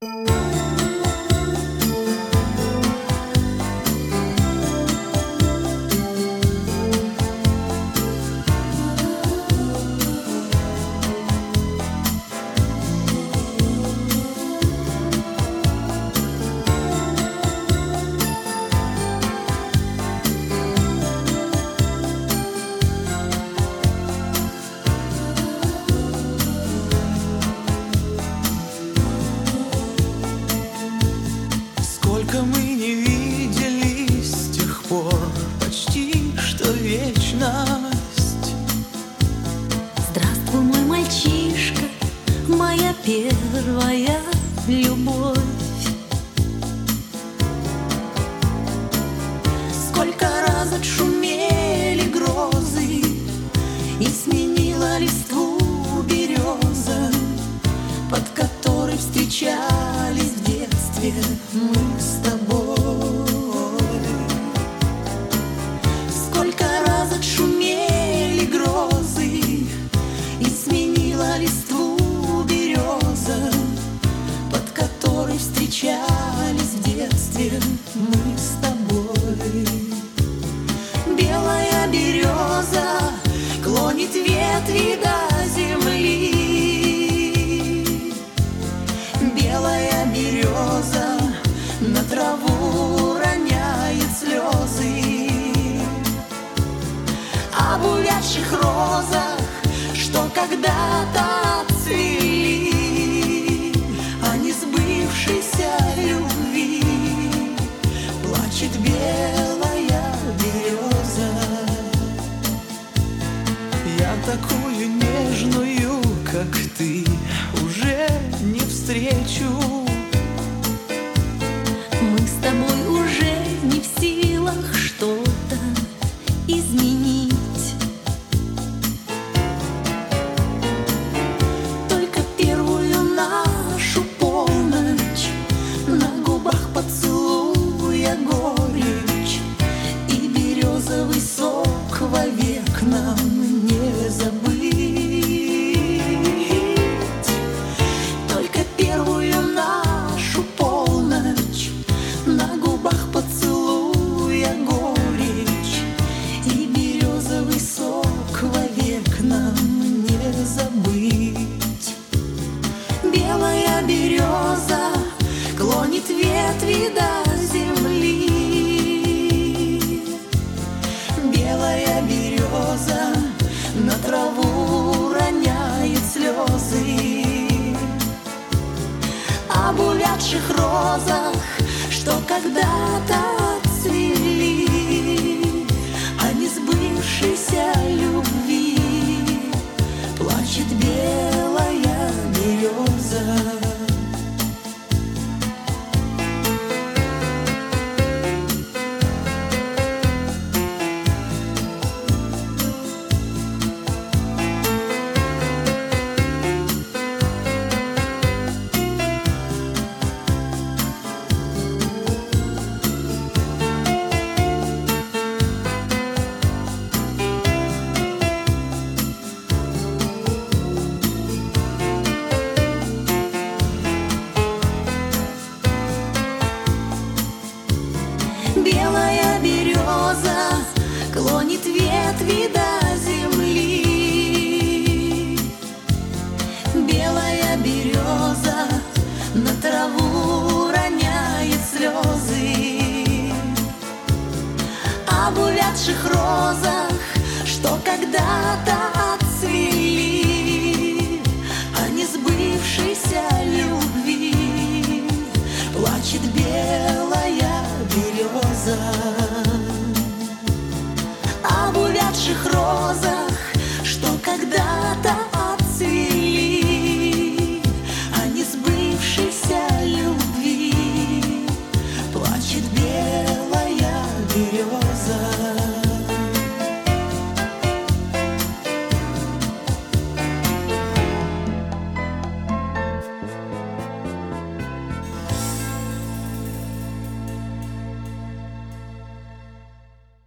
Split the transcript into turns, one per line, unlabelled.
Сколько мы не виделись с тех пор, почти что вечность.
Здравствуй, мой мальчишка, моя первая любовь.
Сколько раз отшумели грозы и сменила листву береза, под которой встречались в детстве мы с тобой. Сколько раз отшумели грозы и сменила листву береза, под которой встречались в детстве мы с тобой. Белая береза клонит ветви до земли. Белая береза на траву роняет слезы. Об увядших розах, что когда-то цвели, о несбывшейся любви плачет белая береза. Я такую нежную, как ты, уже не встречу.
Мы с тобой уже не в силах что-то изменить.
Только первую нашу полночь, на губах поцелуя горечь, и березовый сок вовек нам не забыть. Только первую нашу полночь, на губах поцелуя горечь, и березовый сок вовек нам не забыть. Белая береза клонит ветви до земли. Белая береза на траву роняет слезы. Об увядших розах, что когда-то цвели, о несбывшейся любви плачет белая береза. Белая береза клонит ветви до земли. Белая береза на траву роняет слезы. Об увядших розах, что когда-то отцвели, о несбывшейся любви плачет белая береза. Об увядших розах, что когда-то